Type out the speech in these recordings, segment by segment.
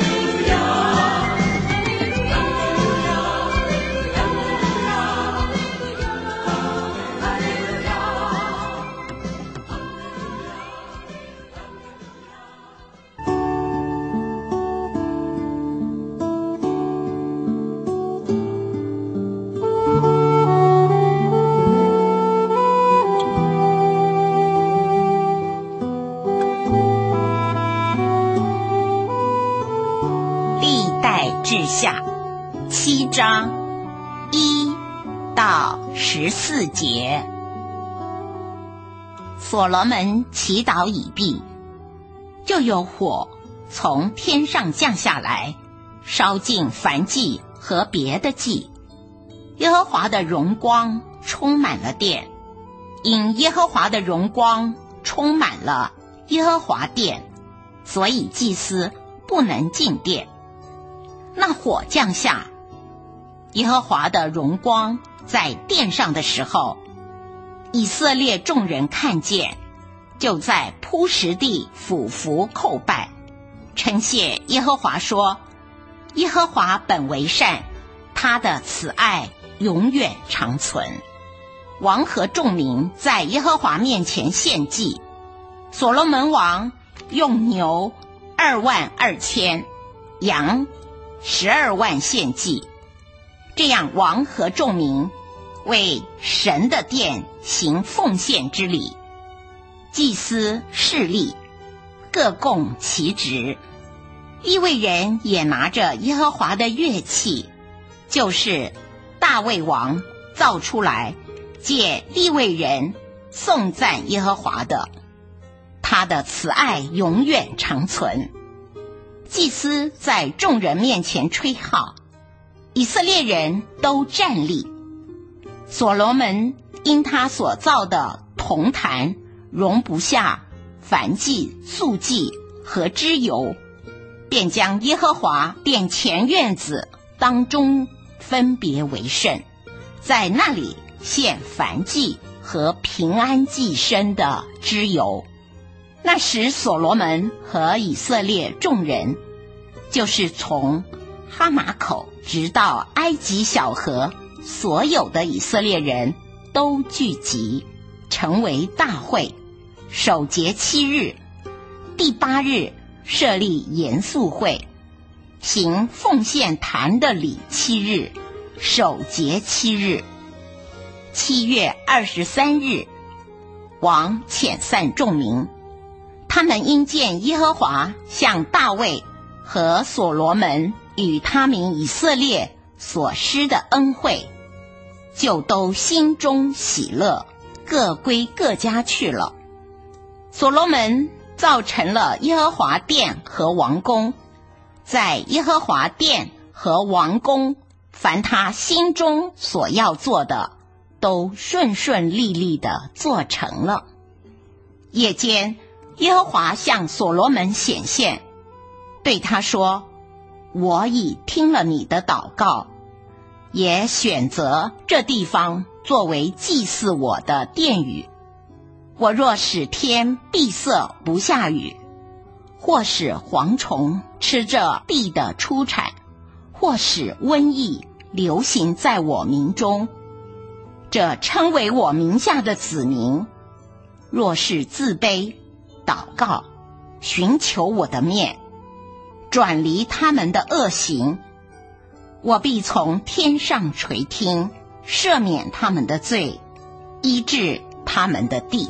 志下7章1到14节。所罗门祈祷已毕，就有火从天上降下来，烧尽燔祭和别的祭。耶和华的荣光充满了殿，因耶和华的荣光充满了耶和华殿，所以祭司不能进殿。那火降下，耶和华的荣光在殿上的时候，以色列众人看见，就在铺石地俯伏叩拜，称谢耶和华说：耶和华本为善，他的慈爱永远长存。王和众民在耶和华面前献祭，所罗门王用牛22000，羊12万献祭。这样王和众民为神的殿行奉献之礼，祭司侍立各供其职。 利未人也拿着耶和华的乐器，就是大卫王造出来借利未人颂赞耶和华的，他的慈爱永远长存。祭司在众人面前吹号，以色列人都站立。所罗门因他所造的铜坛容不下燔祭、素祭和脂油，便将耶和华殿前院子当中分别为圣，在那里献燔祭和平安祭牲的脂油。那时所罗门和以色列众人，就是从哈马口直到埃及小河，所有的以色列人都聚集，成为大会，守节7日，第8日设立严肃会，行奉献坛的礼7日，守节7日。7月23日，王遣散众民，他们因见耶和华向大卫和所罗门与他民以色列所施的恩惠，就都心中喜乐，各归各家去了。所罗门造成了耶和华殿和王宫，在耶和华殿和王宫，凡他心中所要做的，都顺顺利利地做成了。夜间，耶和华向所罗门显现，对他说：我已听了你的祷告，也选择这地方作为祭祀我的殿宇。我若使天闭塞不下雨，或使蝗虫吃这地的出产，或使瘟疫流行在我民中，这称为我名下的子民，若是自卑祷告，寻求我的面，转离他们的恶行，我必从天上垂听，赦免他们的罪，医治他们的地。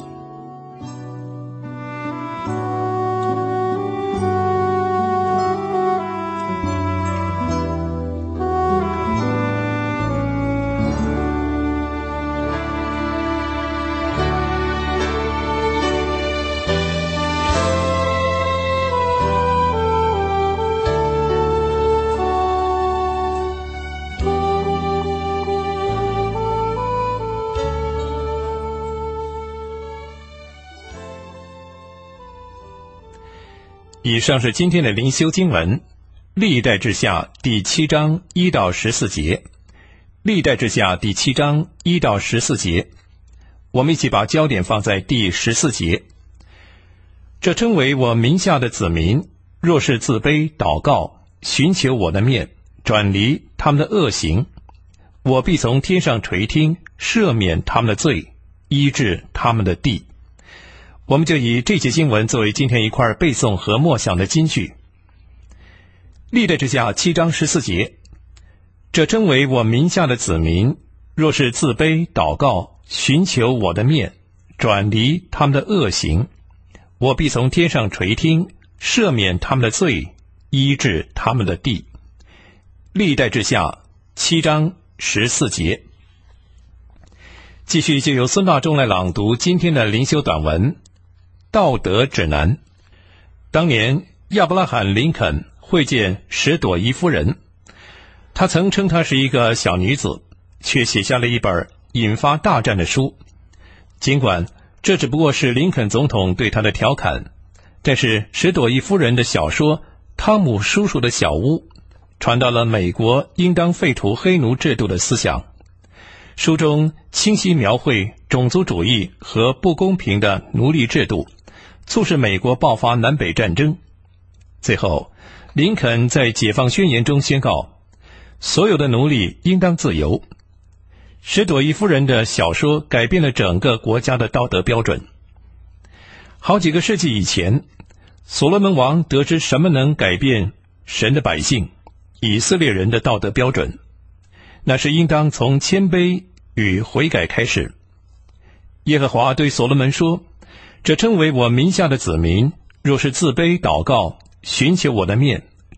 以上是今天的灵修经文，历代志下第7章1到14节。历代志下第7章1到14节，我们一起把焦点放在第14节。这称为我名下的子民，若是自卑祷告，寻求我的面，转离他们的恶行，我必从天上垂听，赦免他们的罪，医治他们的地。我们就以这节经文作为今天一块背诵和默想的金句。历代志下7章14节，这称为我名下的子民，若是自卑祷告，寻求我的面，转离他们的恶行，我必从天上垂听，赦免他们的罪，医治他们的地。历代志下7章14节。继续就由孙大中来朗读今天的灵修短文道德指南。当年亚伯拉罕林肯会见史朵伊夫人，他曾称她是一个小女子，却写下了一本引发大战的书。尽管这只不过是林肯总统对她的调侃，但是史朵伊夫人的小说《汤姆叔叔的小屋》传到了美国应当废除黑奴制度的思想。书中清晰描绘种族主义和不公平的奴隶制度，促使美国爆发南北战争。最后，林肯在解放宣言中宣告，所有的奴隶应当自由。史朵伊夫人的小说改变了整个国家的道德标准。好几个世纪以前，所罗门王得知什么能改变神的百姓以色列人的道德标准，那是应当从谦卑与悔改开始。耶和华对所罗门说，这称为我名下的子民，若是自卑祷告，寻求我的面，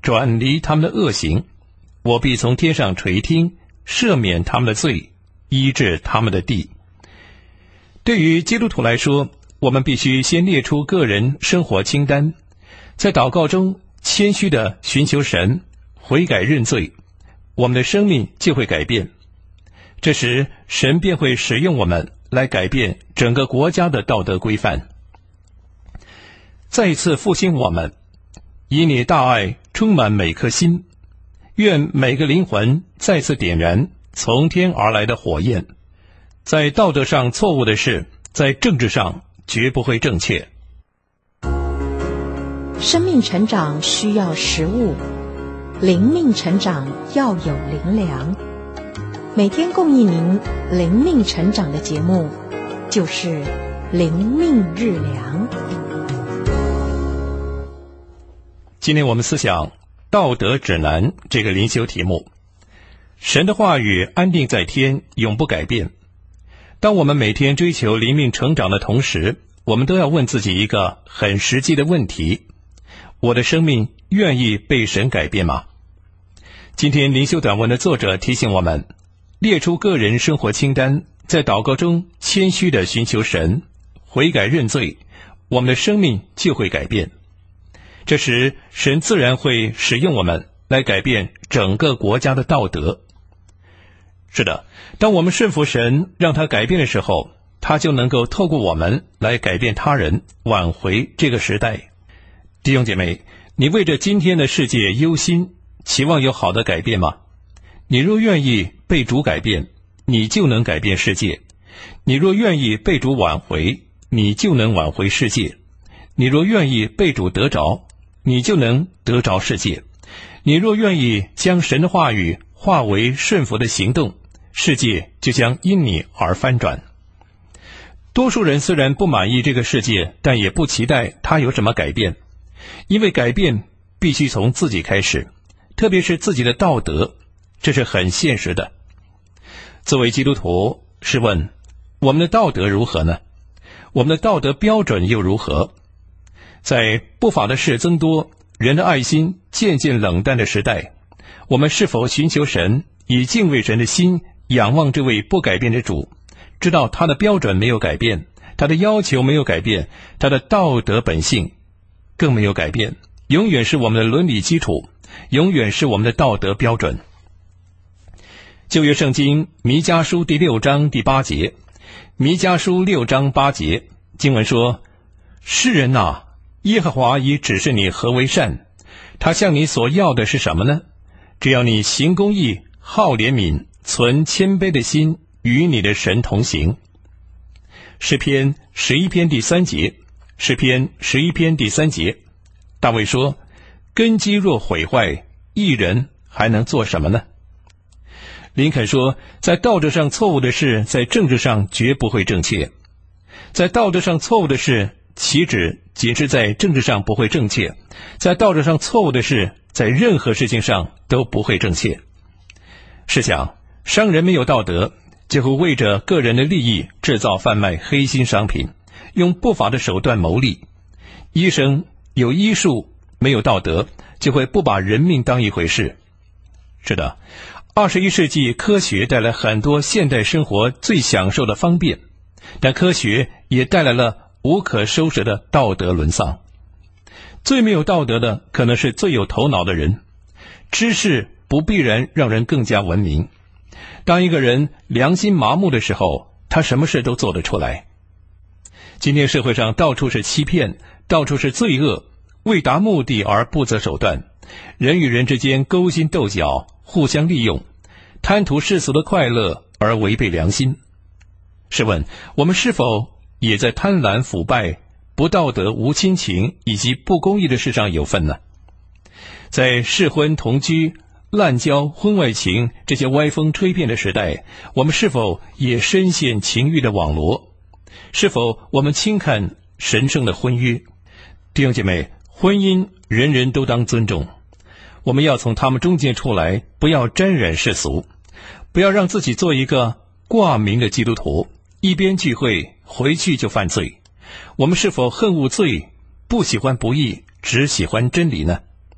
转离他们的恶行，我必从天上垂听，赦免他们的罪，医治他们的地。对于基督徒来说，我们必须先列出个人生活清单，在祷告中谦虚地寻求神，悔改认罪，我们的生命就会改变。这时神便会使用我们来改变整个国家的道德规范。再一次复兴我们，以你大爱充满每颗心，愿每个灵魂再次点燃从天而来的火焰。在道德上错误的事，在政治上绝不会正确。 生命成长需要食物，灵命成长要有灵粮。每天供应您灵命成长的节目，就是灵命日粮。 今天我们思想道德指南这个灵修题目。神的话语安定在天，永不改变。当我们每天追求灵命成长的同时，我们都要问自己一个很实际的问题：我的生命愿意被神改变吗？今天灵修短文的作者提醒我们，列出个人生活清单，在祷告中谦虚地寻求神，悔改认罪，我们的生命就会改变。这时神自然会使用我们来改变整个国家的道德。是的，当我们顺服神，让他改变的时候，他就能够透过我们来改变他人，挽回这个时代。弟兄姐妹，你为着今天的世界忧心，期望有好的改变吗？你若愿意被主改变，你就能改变世界；你若愿意被主挽回，你就能挽回世界；你若愿意被主得着，你就能得着世界；你若愿意将神的话语化为顺服的行动，世界就将因你而翻转。多数人虽然不满意这个世界，但也不期待它有什么改变，因为改变必须从自己开始，特别是自己的道德，这是很现实的。作为基督徒，试问我们的道德如何呢？我们的道德标准又如何？在不法的事增多，人的爱心渐渐冷淡的时代，我们是否寻求神，以敬畏神的心仰望这位不改变的主，知道他的标准没有改变，他的要求没有改变，他的道德本性更没有改变，永远是我们的伦理基础，永远是我们的道德标准。旧约圣经弥迦书第6章第8节，弥迦书6章8节，经文说：世人啊，耶和华已指示你何为善，他向你所要的是什么呢？只要你行公义，好怜悯，存谦卑的心，与你的神同行。诗篇11篇第3节，诗篇11篇第3节，大卫说：根基若毁坏，义人还能做什么呢？林肯说，在道德上错误的事，在政治上绝不会正确。在道德上错误的事，岂止仅是在政治上不会正确，在道德上错误的事，在任何事情上都不会正确。试想，商人没有道德，就会为着个人的利益制造贩卖黑心商品，用不法的手段牟利。医生有医术，没有道德，就会不把人命当一回事。是的，21世纪科学带来很多现代生活最享受的方便，但科学也带来了无可收拾的道德沦丧。最没有道德的可能是最有头脑的人。知识不必然让人更加文明。当一个人良心麻木的时候，他什么事都做得出来。今天社会上到处是欺骗，到处是罪恶，为达目的而不择手段，人与人之间勾心斗角，互相利用，贪图世俗的快乐而违背良心。试问，我们是否也在贪婪、腐败、不道德、无亲情以及不公义的事上有份呢？在适婚同居、滥交、婚外情这些歪风吹遍的时代，我们是否也深陷情欲的网罗？是否我们轻看神圣的婚约？弟兄姐妹，婚姻人人都当尊重，我们要从他们中间出来，不要沾染世俗，不要让自己做一个挂名的基督徒，一边聚会回去就犯罪。我们是否恨恶罪，不喜欢不义，只喜欢真理呢？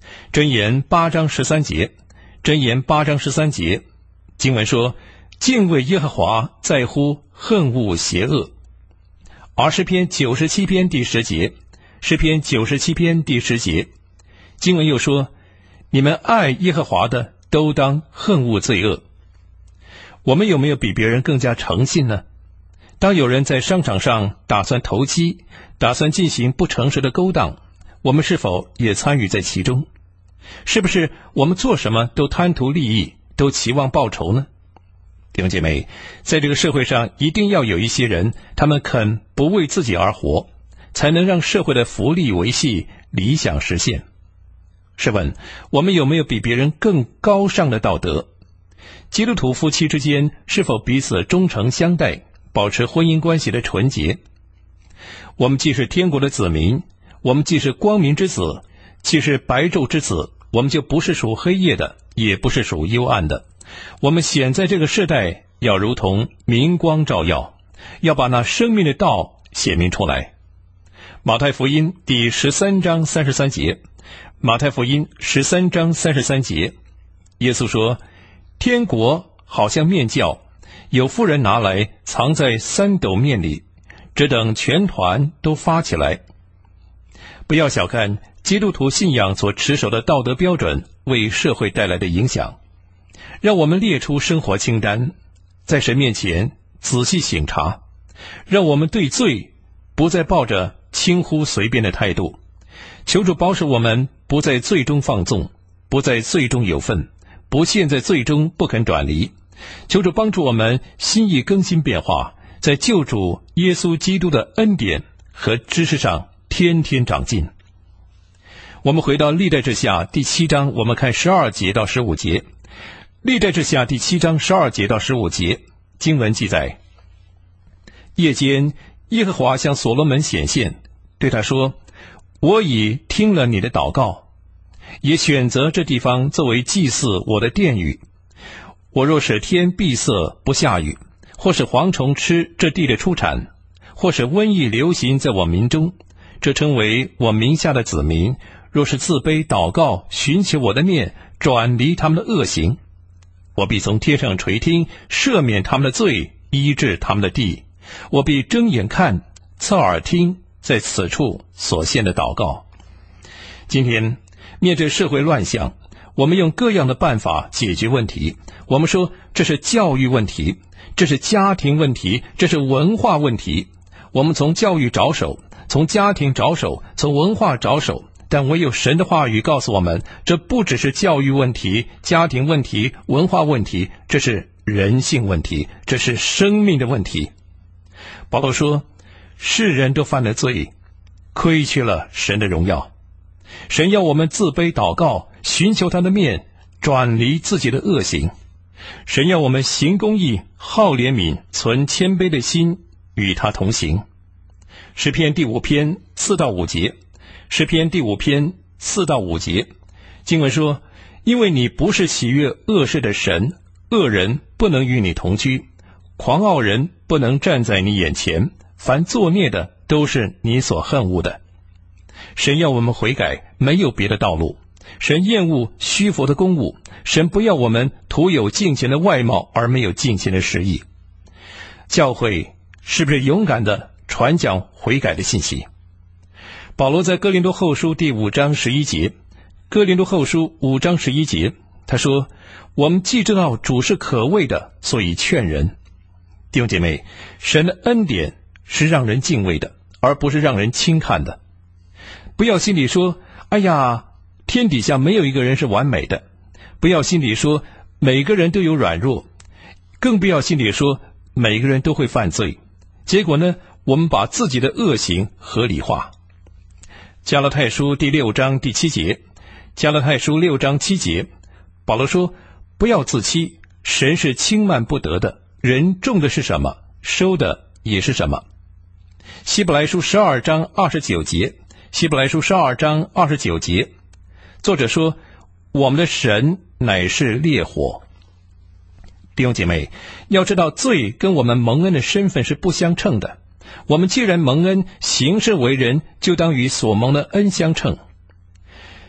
箴言8章13节，箴言8章13节，经文说，敬畏耶和华在乎恨恶邪恶。而诗篇97篇第10节，诗篇97篇第10节，经文又说，你们爱耶和华的都当恨恶罪恶。我们有没有比别人更加诚信呢？当有人在商场上打算投机，打算进行不诚实的勾当，我们是否也参与在其中？是不是我们做什么都贪图利益，都期望报酬呢？弟兄姐妹，在这个社会上一定要有一些人，他们肯不为自己而活，才能让社会的福利维系，理想实现。试问，我们有没有比别人更高尚的道德？基督徒夫妻之间是否彼此忠诚相待，保持婚姻关系的纯洁？我们既是天国的子民，我们既是光明之子，既是白昼之子，我们就不是属黑夜的，也不是属幽暗的。我们显在这个世代，要如同明光照耀，要把那生命的道显明出来。马太福音第13章33节，马太福音13章33节，耶稣说，天国好像面酵，有妇人拿来藏在3斗面里，只等全团都发起来。不要小看基督徒信仰所持守的道德标准为社会带来的影响。让我们列出生活清单，在神面前仔细省察，让我们对罪不再抱着轻忽随便的态度。求主保守我们不在罪中放纵，不在罪中有份，不陷在罪中不肯转离。求主帮助我们心意更新变化，在救主耶稣基督的恩典和知识上天天长进。我们回到历代志下第7章，我们看12节到15节。历代志下第7章12节到15节，经文记载，夜间耶和华向所罗门显现，对他说，我已听了你的祷告，也选择这地方作为祭祀我的殿宇。我若使天闭塞不下雨，或使蝗虫吃这地的出产，或使瘟疫流行在我民中，这称为我名下的子民，若是自卑祷告，寻求我的面，转离他们的恶行，我必从天上垂听，赦免他们的罪，医治他们的地。我必睁眼看，侧耳听，在此处所献的祷告。今天面对社会乱象，我们用各样的办法解决问题。我们说这是教育问题，这是家庭问题，这是文化问题。我们从教育着手，从家庭着手，从文化着手，但唯有神的话语告诉我们，这不只是教育问题、家庭问题、文化问题，这是人性问题，这是生命的问题。保罗说，世人都犯了罪，亏缺了神的荣耀。神要我们自卑祷告，寻求他的面，转离自己的恶行。神要我们行公义，好怜悯，存谦卑的心，与他同行。诗篇第5篇4到5节，诗篇第5篇4到5节，经文说，因为你不是喜悦恶事的神，恶人不能与你同居，狂傲人不能站在你眼前，凡作孽的都是你所恨恶的。神要我们悔改，没有别的道路。神厌恶虚浮的公物，神不要我们徒有敬虔的外貌，而没有敬虔的实意。教会是不是勇敢地传讲悔改的信息？保罗在哥林多后书第5章11节，哥林多后书5章11节，他说，我们既知道主是可畏的，所以劝人。弟兄姐妹，神的恩典是让人敬畏的，而不是让人轻看的。不要心里说，哎呀，天底下没有一个人是完美的。不要心里说，每个人都有软弱。更不要心里说，每个人都会犯罪。结果呢，我们把自己的恶行合理化。加拉太书第6章第7节，加拉太书6章7节，保罗说，不要自欺，神是轻慢不得的，人种的是什么，收的也是什么。希伯来书12章29节，希伯来书12章29节，作者说，我们的神乃是烈火。弟兄姐妹，要知道罪跟我们蒙恩的身份是不相称的。我们既然蒙恩，行事为人就当与所蒙的恩相称。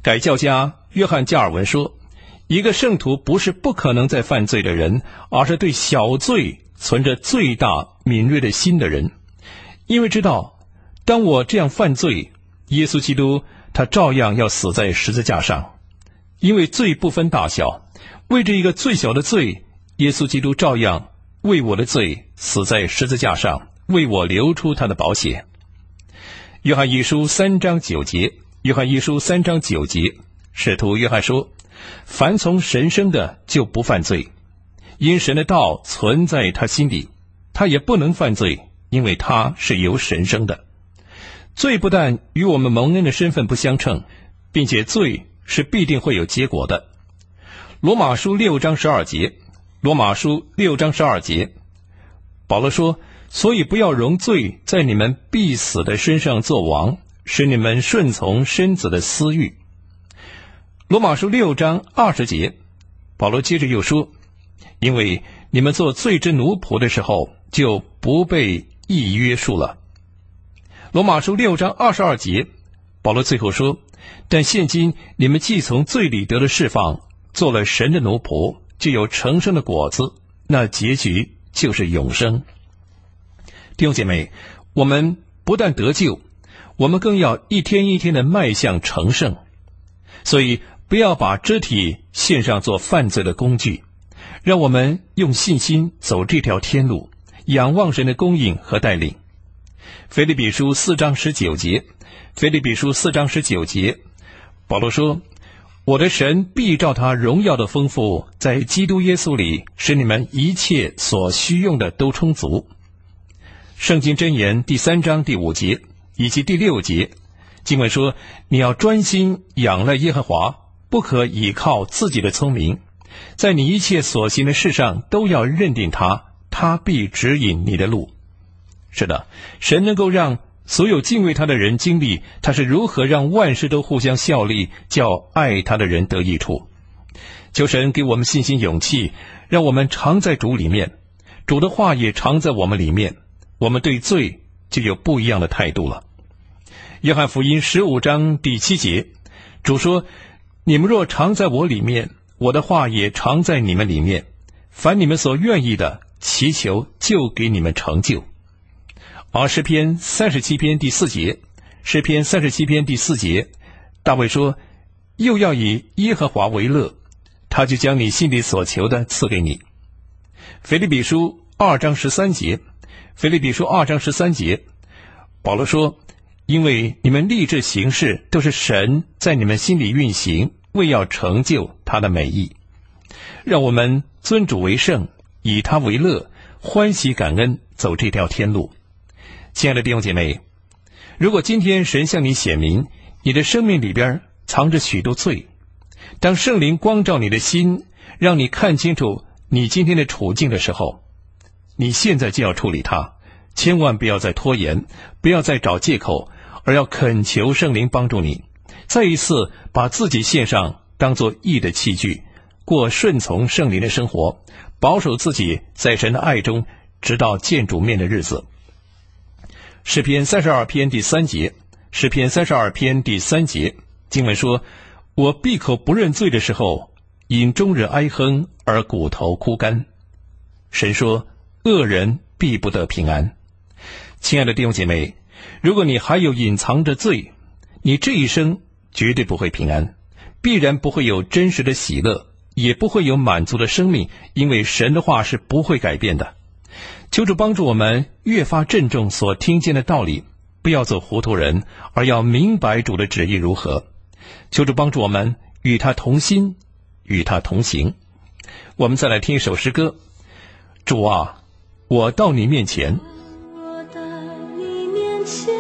改教家约翰加尔文说，一个圣徒不是不可能再犯罪的人，而是对小罪存着最大敏锐的心的人。因为知道，当我这样犯罪，耶稣基督他照样要死在十字架上。因为罪不分大小，为这一个最小的罪，耶稣基督照样为我的罪死在十字架上，为我流出他的宝血。约翰一书3章9节，约翰一书3章9节，使徒约翰说，凡从神生的就不犯罪，因神的道存在他心里，他也不能犯罪，因为他是由神生的。罪不但与我们蒙恩的身份不相称，并且罪是必定会有结果的。罗马书6章12节，罗马书6章12节，保罗说，所以不要容罪在你们必死的身上作王，使你们顺从身子的私欲。罗马书6章20节，保罗接着又说，因为你们做罪之奴仆的时候，就不被义约束了。罗马书6章22节，保罗最后说，但现今你们既从罪里得了释放，做了神的奴仆，就有成生的果子，那结局就是永生。弟兄姐妹，我们不但得救，我们更要一天一天的迈向成圣。所以不要把肢体献上做犯罪的工具，让我们用信心走这条天路，仰望神的供应和带领。腓立比书4章19节，腓立比书4章19节，保罗说，我的神必照他荣耀的丰富，在基督耶稣里，使你们一切所需用的都充足。圣经箴言第3章第5节以及第6节，经文说，你要专心仰赖耶和华，不可倚靠自己的聪明，在你一切所行的事上都要认定他，他必指引你的路。是的，神能够让所有敬畏他的人经历他是如何让万事都互相效力，叫爱他的人得益处。求神给我们信心勇气，让我们常在主里面，主的话也常在我们里面，我们对罪就有不一样的态度了。约翰福音15章第7节，主说，你们若常在我里面，我的话也常在你们里面，凡你们所愿意的，祈求就给你们成就。而诗篇37篇第4节，诗篇37篇第4节，大卫说，又要以耶和华为乐，他就将你心里所求的赐给你。腓立比书2章13节，腓立比书2章13节，保罗说，因为你们立志行事，都是神在你们心里运行，为要成就他的美意。让我们尊主为圣，以他为乐，欢喜感恩，走这条天路。亲爱的弟兄姐妹，如果今天神向你显明你的生命里边藏着许多罪，当圣灵光照你的心，让你看清楚你今天的处境的时候，你现在就要处理它，千万不要再拖延，不要再找借口，而要恳求圣灵帮助你，再一次把自己献上，当作义的器具，过顺从圣灵的生活，保守自己在神的爱中，直到见主面的日子。诗篇32篇第3节，诗篇32篇第3节，经文说，我闭口不认罪的时候，因终日哀哼而骨头枯干。神说，恶人必不得平安。亲爱的弟兄姐妹，如果你还有隐藏着罪，你这一生绝对不会平安，必然不会有真实的喜乐，也不会有满足的生命，因为神的话是不会改变的。求主帮助我们越发郑重所听见的道理，不要做糊涂人，而要明白主的旨意如何。求主帮助我们与他同心，与他同行。我们再来听一首诗歌，主啊，我到你面前。 我到你面前，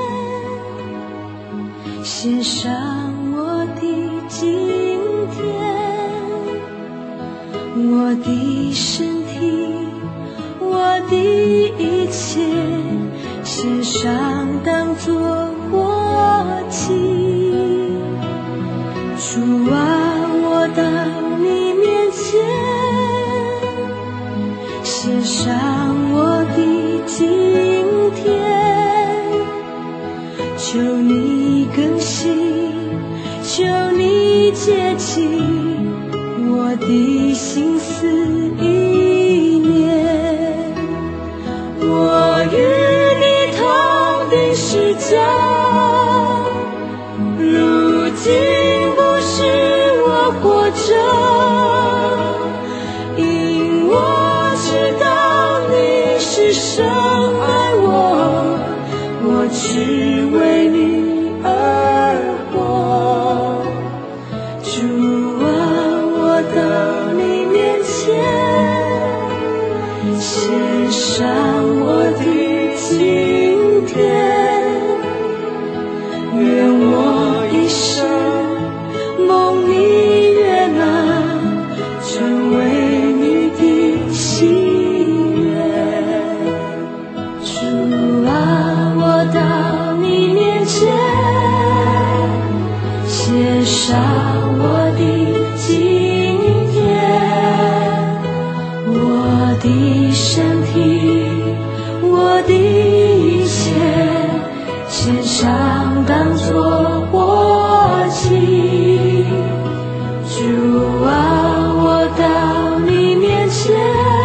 献上我的今天，我的身体，我的一切，献上当作活祭。主啊，我到你面前，献上我的今天，求你更新，求你记，我的心思意念。我与你同定十架，如今不是我活着，因我知道你是深爱我，我只为你而活。主啊，我到你面前，献上我的今天，愿我一生蒙你悦纳，成为你的喜悦。主啊，我到你面前，献上我的今天，我的身体，我的一切，献上当作活祭。主啊，我到你面前，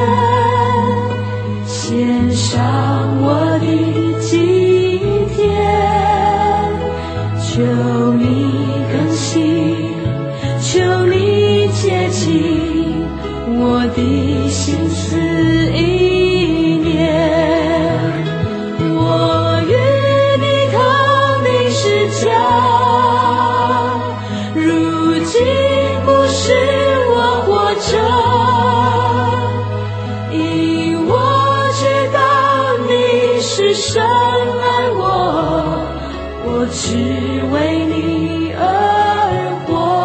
献上我的今天，求你更新，求你洁净我的心思意念。我与你同定十架，如今不是我活着，因我知道你是深爱我，我只为你而活。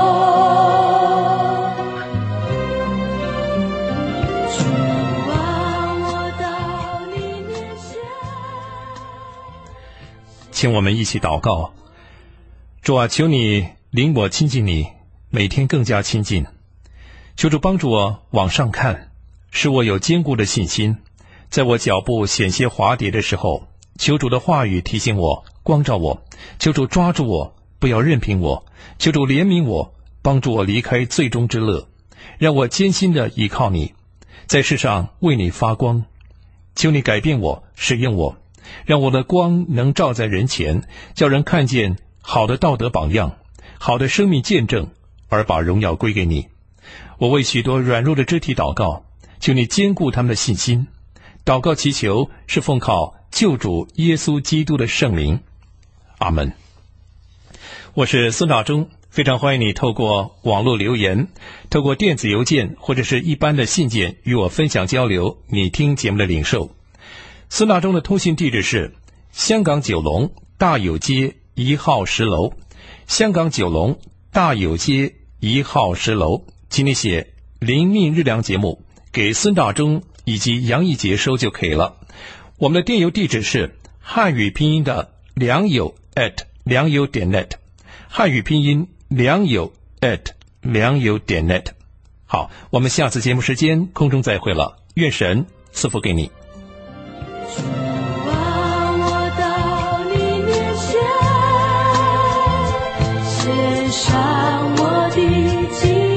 主啊，我到你面前。 请我们一起祷告。主啊，求你领我亲近你，每天更加亲近。求主帮助我往上看，使我有坚固的信心。在我脚步险些滑跌的时候，求主的话语提醒我，光照我。求主抓住我，不要任凭我。求主怜悯我，帮助我离开最终之乐，让我艰辛地依靠你，在世上为你发光。求你改变我，使用我，让我的光能照在人前，叫人看见好的道德榜样，好的生命见证，而把荣耀归给你。我为许多软弱的肢体祷告，求你坚固他们的信心。祷告祈求是奉靠救主耶稣基督的圣名，阿们。我是孙大中，非常欢迎你透过网络留言，透过电子邮件或者是一般的信件与我分享交流你听节目的领受。孙大中的通信地址是香港九龙大有街1号10楼，香港九龙大有街1号10楼，请你写灵命日粮节目给孙大中以及杨义杰收就可以了。我们的电邮地址是汉语拼音的良友良友.net， 汉语拼音良友良友.net。 好，我们下次节目时间空中再会了，愿神赐福给你。 主啊，我到你面前，献上我的今